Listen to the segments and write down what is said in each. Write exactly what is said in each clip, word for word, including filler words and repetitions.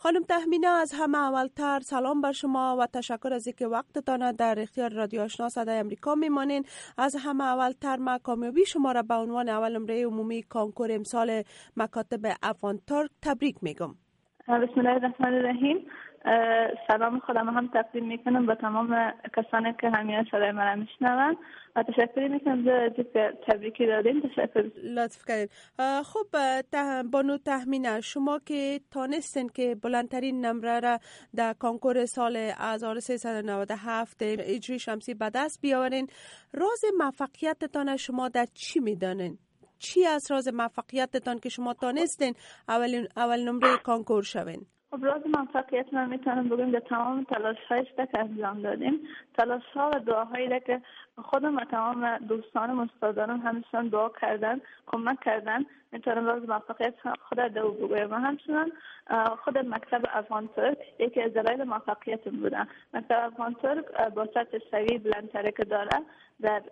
خانم تهمینه، از همه اولتر سلام بر شما و تشکر از اینکه وقتتان در اختیار رادیو آشنا صدای امریکا میمانین. از همه اولتر ما کامیابی شما را به عنوان اول نمره عمومی کنکور امسال مکاتب افغان ترک تبریک میگم. بسم الله الرحمن الرحیم. سلام خودم هم تقدیم میکنم به تمام کسانی که همیشه صدای من میشنون و تشکر میکنم از اینکه تبریکی دادین. تشکر، لطف کردین. خب ته... بانو تهمینه، شما که تانستین که بلندترین نمره را در کنکور سال هزار و سیصد و نود و هفت هجری شمسی به دست بیاورین، راز موفقیتتان شما در چی میدانین؟ چی از راز موفقیتتان که شما تانستین اول اول نمره کنکور شوین؟ خب راز موفقیت من میتونم بگم در تمام تلاش هایش که انجام دادیم، تلاش ها و دعاهایی که خودم و تمام دوستانم و استادانم همشون دعا کردن، کمک کردن، میتونم راز موفقیت خود دو بگویم. و همچنان خود مکتب افغان ترک یکی از دلایل موفقیتم بودن. مکتب افغان ترک با سطح سوی بلندتری که داره در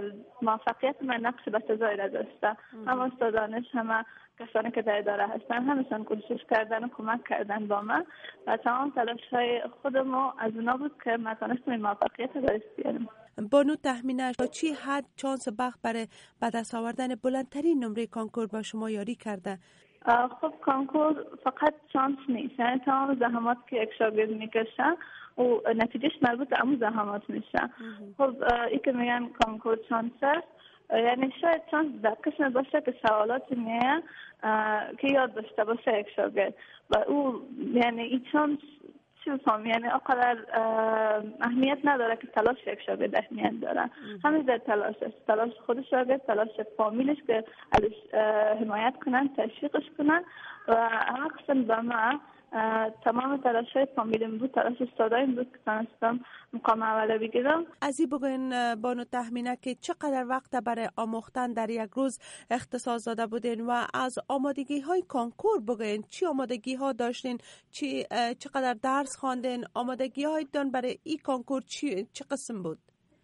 موفقیت من نقش بسزایی را داشته. هم استادانش، همه کسانی که در اداره هستن، همشون کوشش کردن و کمک کردن با من و تمام تلاش های خودم از اونا بود که من تونستم این موفقیت رو دست بیارم. بانو تهمینه، چی حد چانس بخت برای به دست آوردن بلندترین نمره کنکور با شما یاری کرده؟ خب کنکور فقط شانس نیست، یعنی تمام زحمات که یک شاگرد میکشه و نتیجهش مربوط به همون زحمات میشه. خب این که میگن کنکور شانس است، یعنی شاید چانس در قسم باشه که سوالات میه که یاد داشته باشه یک شاگرد و او یعنی این چانس چی بفهم، یعنی اقدر اهمیت نداره که تلاش یک شاگرد اهمیت داره. همین در تلاش است، تلاش خود شاگرد، تلاش فامیلش که ازش حمایت کنن، تشویقش کنن و همه قسم به ما تمام تلاش های فامیلم بود، تلاش استادایم بود که تانستم مقام اوله بگیرم. از این بگوین بانو تهمینه که چقدر وقت برای آموختن در یک روز اختصاص داده بودین و از آمادگی های کنکور بگوین چی آمادگی ها داشتین، چی چقدر درس خواندین، آمادگی هایتان برای این کنکور چی چه قسم بود؟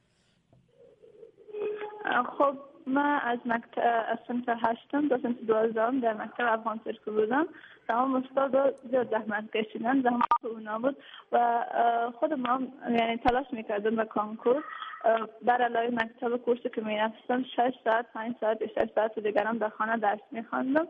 خب من از مکتب از صنف هشتم تا صنف دوازدهم در مکتب افغان ترک بودم. تمام استادا زیاد زحمت کشیدن، زحمت اونا بود و خود ما یعنی تلاش میکردم به کنکور. در علاوه مکتب کورسی که میرفتم شش ساعت، پنج ساعت، شش ساعت دیگرم در خانه درس میخواندم.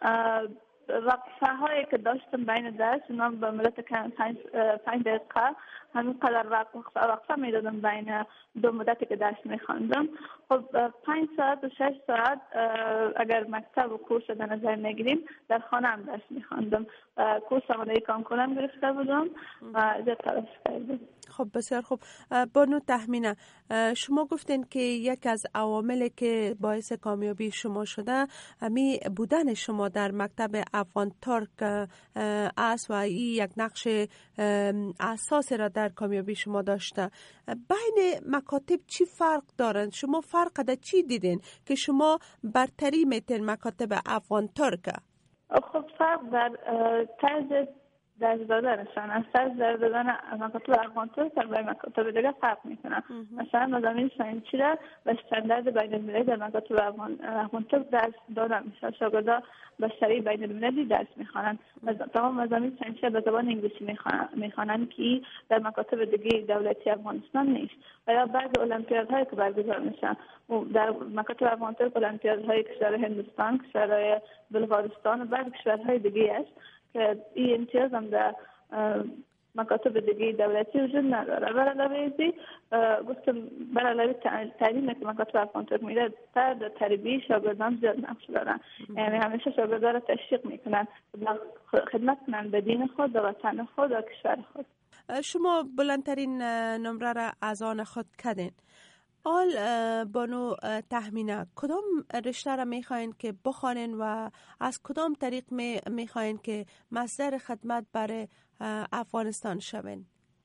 وقفه هایی که داشتم بین درس اونا به مدت پنج دقیقه همین قدر وقفه وقفه میدادم بین دو مدتی که درس میخواندم. خب پنج ساعت و شش ساعت اگر مکتب و کورس در نظر میگیریم در خانه هم درس میخواندم. کورس آماده کنکورم گرفته بودم و زیاد تلاش کردم. خب بسیار خوب. بانو تهمینه، شما گفتین که یک از عواملی که باعث کامیابی شما شده همی بودن شما در مکتب افغان ترک است و این یک نقش اساسی را در کامیابی شما داشته. بین مکاتب چی فرق دارند؟ شما فرق در چی دیدین که شما برتری میتین مکاتب افغان ترک؟ خب فرق در طرز درس دادنشان است. از درس دادن مکاتب افغان ترک با مکاتب دیگه فرق میکنه. مثلا مضامین ساینسی را به استاندارد بین المللی در مکاتب افغان افغان ترک درس داده میشه. شاگردان به شریع بین المللی درس میخوانند. تمام مضامین ساینسی به زبان انگلیسی میخوانند که در مکاتب دیگه دولتی افغانستان نیست. و یا بعض المپیادهایی که برگزار میشن در مکاتب افغان ترک، المپیادهای کشورهای هندوستان، کشورهای بلغارستان و بعض کشورهای دیگه است که این امتیاز هم در مکاتب دیگه دولتی وجود نداره. برای علاوه ازی گفتم برای علاوه تعلیم که مکاتب افغان ترک میده در تربیت شاگردان زیاد نقش دارن. یعنی همیشه شاگردان را تشویق میکنن خدمت کنن به دین خود و وطن خود و کشور خود. شما بلندترین نمره را از آن خود کردین. آل بانو تهمینه، کدام رشته را میخواین که بخوانین و از کدام طریق میخواین که مصدر خدمت برای افغانستان شوین؟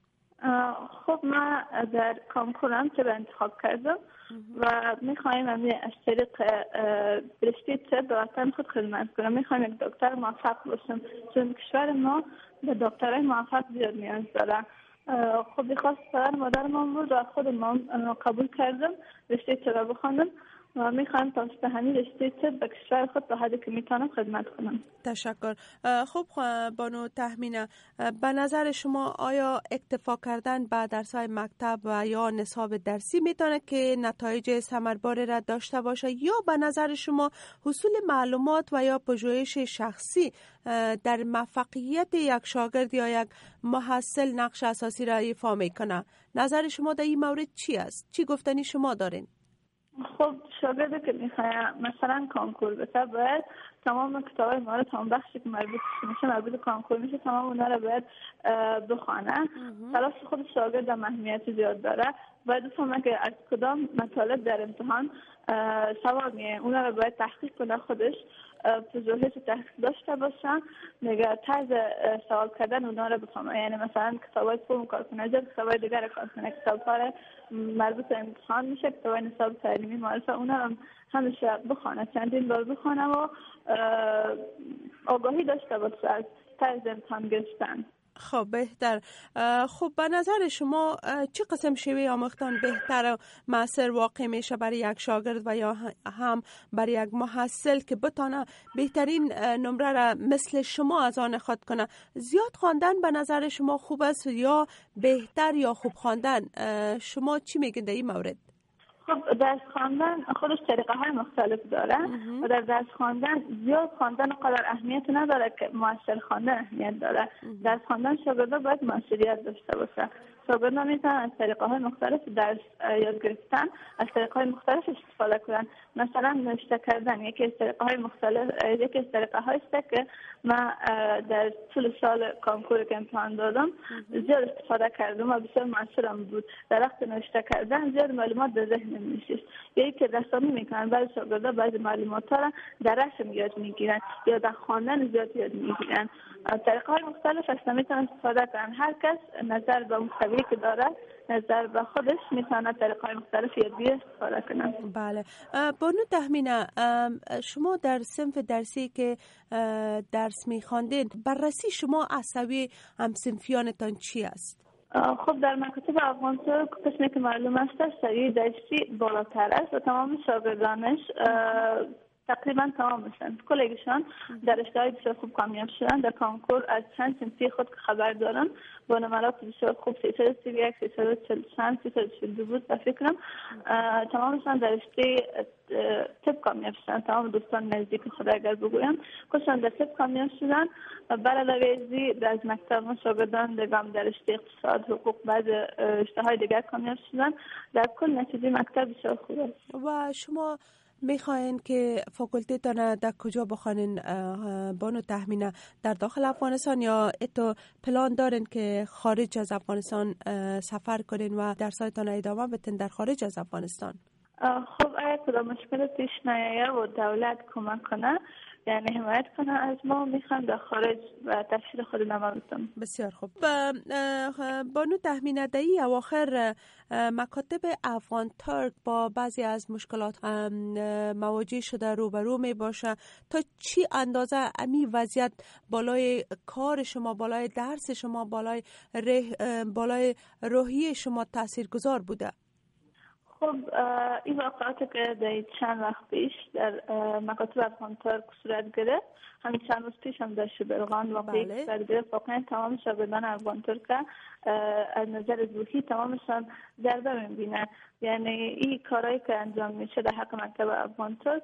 خب من در کنکورم که انتخاب کردم و میخوایم از طریق رشته طب به وطن خود خدمت کنم. میخوایم یک دکتر موفق باشم چون کشور ما به دکترای موفق زیاد نیاز داره. خب بخواست پدر مادر من بود و خود ما قبول کردم رشته طب بخوانم و میخوام تا همین رشته طب به کشور خود تا حدی که میتونم خدمت کنم. تشکر. خب بانو تهمینه، به نظر شما آیا اکتفا کردن به درس‌های مکتب و یا نصاب درسی میتونه که نتایج ثمرباری را داشته باشه، یا به نظر شما حصول معلومات و یا پژوهش شخصی در موفقیت یک شاگرد یا یک محصل نقش اساسی را ایفا میکنه؟ نظر شما در این مورد چی است؟ چی گفتنی شما دارین؟ خب شاگردی که میخواه مثلا کانکور بده باید تمام کتابای مورد هم بخشی که مربوط میشه مربوط کانکور میشه تمام اونا رو باید بخونه. تلاش خود شاگرد هم اهمیت زیاد داره. باید بفهمه که از کدام مطالب در امتحان سوال میه اونا رو باید تحقیق کنه، خودش پژوهش تحقیق داشته باشه، نگاه طرز سوال کردن اونا رو بفهمه. یعنی مثلا کتابای فرم کار کنه، جز کتابای دیگر کار کنه، کتاب‌ها مربوط به امتحان میشه، کتابای نصاب تعلیمی معرفه اونا هم همیشه بخونه، چندین بار بخونه و آگاهی داشته باشه از طرز امتحان گرفتن. خب بهتر. خب به نظر شما چه قسم شیوه آموختن بهتر و مؤثر واقع میشه برای یک شاگرد و یا هم برای یک محصل که بتانه بهترین نمره را مثل شما از آن خود کنه؟ زیاد خواندن به نظر شما خوب است یا بهتر یا خوب خواندن؟ شما چی میگید در این مورد؟ خب درس خواندن خودش طریقه های مختلف داره و در درس خواندن زیاد خواندن قدر اهمیت نداره که مؤثر خواندن اهمیت داره. درس خواندن شاگردا باید مؤثریت داشته باشه. شاگردان میتونن از طریقه های مختلف درس یاد گرفتن، از طریقه های مختلف استفاده کنن. مثلا نوشته کردن یکی از طریقه های مختلف، یکی از طریقه هایی است که من در طول سال کانکور که امتحان دادم زیاد استفاده کردم و بسیار مؤثرم بود. در وقت نوشته کردن زیاد معلومات در ذهن نمیشه. یکی که رسمی میکنن بعضی شاگردا بعضی معلومات ها را در رسم یاد میگیرن یا در خواندن زیاد یاد میگیرن. طریقه های مختلف است میتونن استفاده کنن. هر کس نظر به محتوی که داره، نظر به خودش میتونه طریقه های مختلف یادگیری استفاده کنن. بله. بانو تهمینه، شما در صنف درسی که درس میخواندین بررسی شما اساوی همصنفیانتان چی است؟ خب در مکاتب افغان‌ترک قسمی که معلوم است سریع درسی بالاتر است و تمام شاگردانش تقریبا تمام میشن. کلیشان در رشته‌های بسیار خوب کامیاب شدن. در کانکور از چند صنفی خود که خبر دارن با نمرات بسیار خوب سیصد و سی و یک، سیصد و چهل و چند، سیصد و چهل و دو بود و فکرم تمامشان در رشته طب کامیاب شدن. تمام دوستان نزدیک خود اگر بگویم کلشان در طب کامیاب شدن. بر علاوه ازی از مکتب شاگردان دگام در رشته اقتصاد، حقوق، بعض رشته‌های دیگر کامیاب شدن. در کل نتیجه مکتب بسیار خوب است. و شما میخواین که فاکولته تان در کجا بخوانین بانو تهمینه؟ در داخل افغانستان یا اتو پلان دارین که خارج از افغانستان سفر کنین و درسایتان ادامه بدین در خارج از افغانستان؟ خب اگر کدام مشکل پیش نیاید و دولت کمک کنه یعنی حمایت کنه از ما، میخوام در خارج و تحصیل خود ادامه بدم. بسیار خوب. بانو تهمینه در این اواخر مکاتب افغان ترک با بعضی از مشکلات مواجه شده، روبرو می باشه. تا چی اندازه امی وضعیت بالای کار شما، بالای درس شما، بالای بالای روحی شما تاثیرگذار بوده؟ خب این واقعاتی که در چند وقت پیش در مکاتب افغان ترک صورت گرفت، همین چند روز پیش هم در شبرغان واقعی بله. صورت گرفت. واقعا تمام شاگردان افغان ترک از نظر روحی تمامشان ضربه میبینن. یعنی این کارهایی که انجام میشه در حق مکتب افغان ترک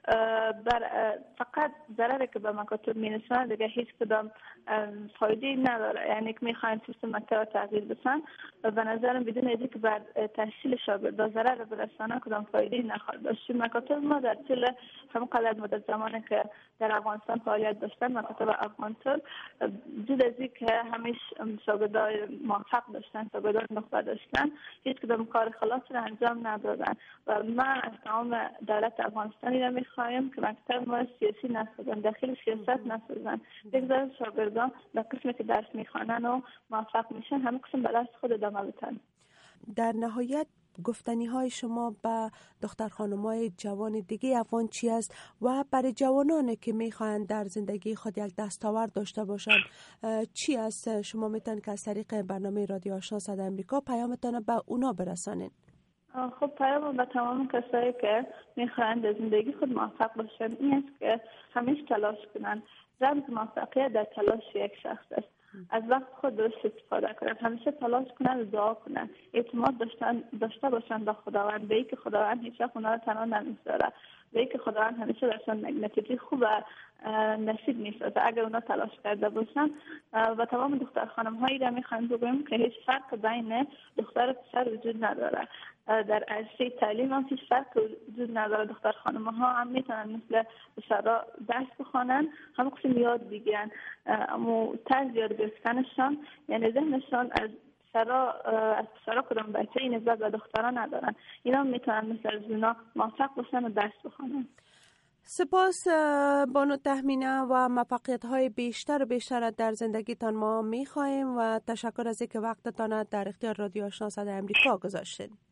بر فقط ضرری که به مکاتب میرسونه، دیگه هیچ کدام فایده نداره. یعنی که میخواین سیستم مکتب تغییر بدن و به نظرم بدون اینکه که بر تحصیل شاگردان ضرر برسانه کدام فایده نخواهد داشت. مکاتب ما در طول همینقدر مدت زمانی که در افغانستان فعالیت داشتن، مکاتب افغان ترک جز از اینکه همیشه شاگردان موفق داشتن، شاگردان نخبه داشتن، هیچ کدام کار خلاص را انجام ندادن. و من از تمام دولت افغانستانی را میخوایم که مکتب ما سیاسی نسازن، داخل سیاست نسازن. بگذارن شاگردان در قسمی که درس میخوانن و موفق میشن همه قسم به دست خود ادامه بدن. در نهایت گفتنی های شما به دختر خانمای جوان دیگه افغان چی است و برای جوانانی که میخواهند در زندگی خود یک دستاورد داشته باشند چی است؟ شما میتونید که از طریق برنامه رادیو آشنا صدای امریکا پیامتان به اونا برسانید. خب پیام به تمام کسایی که میخواهند در زندگی خود موفق باشند این است که همیشه تلاش کنند. رمز موفقیت در تلاش یک شخص است. از وقت خود درست استفاده کنند، همیشه تلاش کنند و دعا کنند، اعتماد داشتن داشته باشند به خداوند، به اینکه خداوند هیچ وقت اونها را تنها نمیذاره، به اینکه خداوند همیشه درشان نتیجه خوب و نصیب میسازه اگر اونا تلاش کرده باشن. و تمام دختر خانم هایی را میخوایم بگویم که هیچ فرق بین دختر و پسر وجود نداره. در عرصه تعلیم هم هیچ فرق وجود نداره. دختر خانم ها هم میتونن مثل پسرها درس بخوانن، هم قسم یاد بگیرن، اما طرز یاد گرفتنشان یعنی ذهنشان از پسرها از پسرها کدام بچه این نسبت به دخترها ندارن. اینا میتونن مثل از اونا موفق باشن و درس بخوانن. سپاس بانو تهمینه و موفقیت های بیشتر و بیشتر در زندگیتان ما میخواهیم و تشکر از اینکه وقتتان در اختیار رادیو آشنا صدای امریکا گذاشتید.